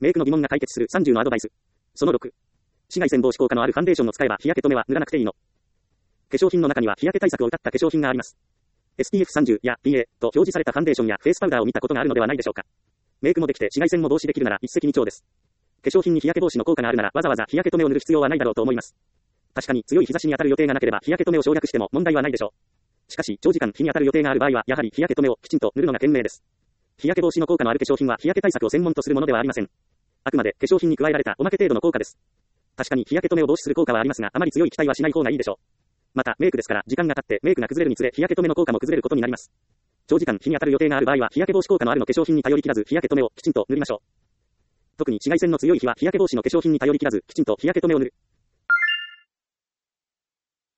メイクの疑問が解決する30のアドバイス。その6。紫外線防止効果のあるファンデーションを使えば日焼け止めは塗らなくていいの。化粧品の中には日焼け対策を謳った化粧品があります。SPF30 や PA と表示されたファンデーションやフェイスパウダーを見たことがあるのではないでしょうか。メイクもできて紫外線も防止できるなら一石二鳥です。化粧品に日焼け防止の効果があるならわざわざ日焼け止めを塗る必要はないだろうと思います。確かに強い日差しに当たる予定がなければ日焼け止めを省略しても問題はないでしょう。しかし長時間日に当たる予定がある場合はやはり日焼け止めをきちんと塗るのが賢明です。日焼け防止の効果のある化粧品は日焼け対策を専門とするものではありません。あくまで化粧品に加えられたおまけ程度の効果です。確かに日焼け止めを防止する効果はありますが、あまり強い期待はしない方がいいでしょう。またメイクですから時間が経ってメイクが崩れるにつれ日焼け止めの効果も崩れることになります。長時間日に当たる予定がある場合は日焼け防止効果のあるの化粧品に頼り切らず日焼け止めをきちんと塗りましょう。特に紫外線の強い日は日焼け防止の化粧品に頼り切らずきちんと日焼け止めを塗る。